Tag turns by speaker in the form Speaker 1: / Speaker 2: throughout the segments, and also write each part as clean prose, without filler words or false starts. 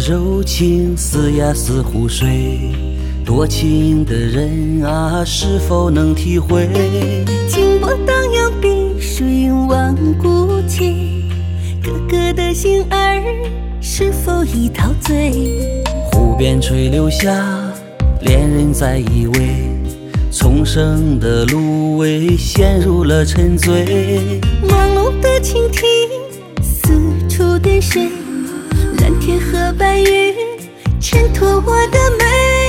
Speaker 1: 柔情似呀似湖水，多情的人啊，是否能体会？
Speaker 2: 清波荡漾，碧水望孤寂，哥哥的心儿是否已陶醉？
Speaker 1: 湖边吹柳下，恋人在依偎，丛生的芦苇陷入了沉醉。
Speaker 2: 忙碌的蜻蜓，四处点水，蓝天和白云衬托我的美。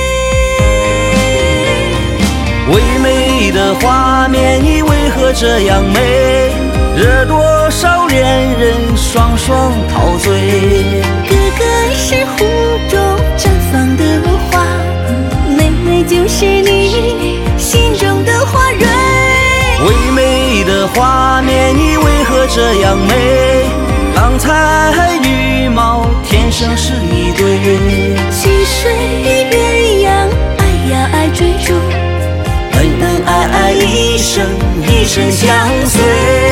Speaker 1: 唯美的画面，你为何这样美？惹多少恋人双双陶醉。
Speaker 2: 哥哥是湖中绽放的花，妹妹就是你心中的花蕊。
Speaker 1: 唯美的画面，你为何这样美？郎才女貌，天生是一对。
Speaker 2: 溪水与鸳鸯，爱呀爱追逐，
Speaker 1: 恩恩爱爱，一生一生相随。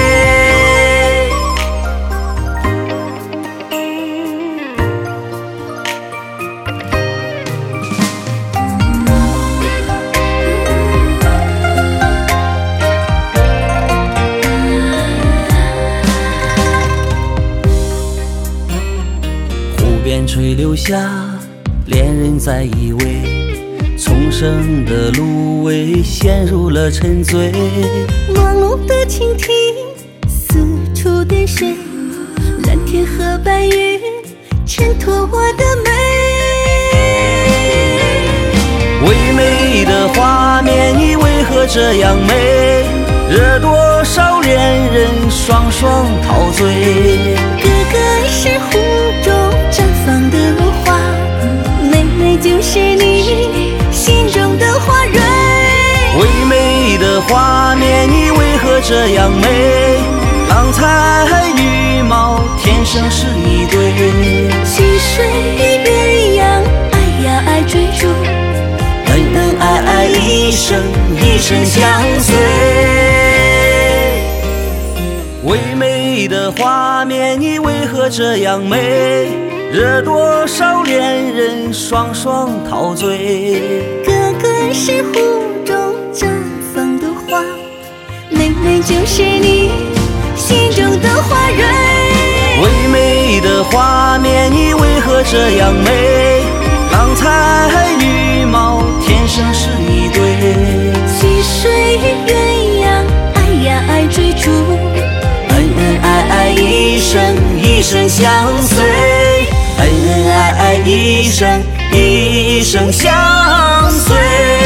Speaker 1: 湖边吹柳下，恋人在依偎，丛生的芦苇陷入了沉醉。
Speaker 2: 忙碌的蜻蜓，四处点水，蓝天和白云衬托我的美。
Speaker 1: 唯美的画面，你为何这样美？惹多少恋人双双陶醉。
Speaker 2: 哥哥是湖中绽放的花，妹妹就是你心中的花蕊。
Speaker 1: 唯美的画面，你为何这样美？郎才女貌，天生是一对。
Speaker 2: 溪水与鸳鸯，爱呀爱追逐，
Speaker 1: 恩恩爱爱，一生一生相随。唯美的画面，你为何这样美？惹多少恋人双双陶醉。
Speaker 2: 哥哥是湖中绽放的花，妹妹就是你心中的花蕊。
Speaker 1: 唯美的画面，你为何这样美？郎才女貌，天生是一对。
Speaker 2: 溪水与鸳鸯，爱呀爱追逐，
Speaker 1: 恩恩爱爱，一生一生相随。恩恩爱爱，一生一生相随。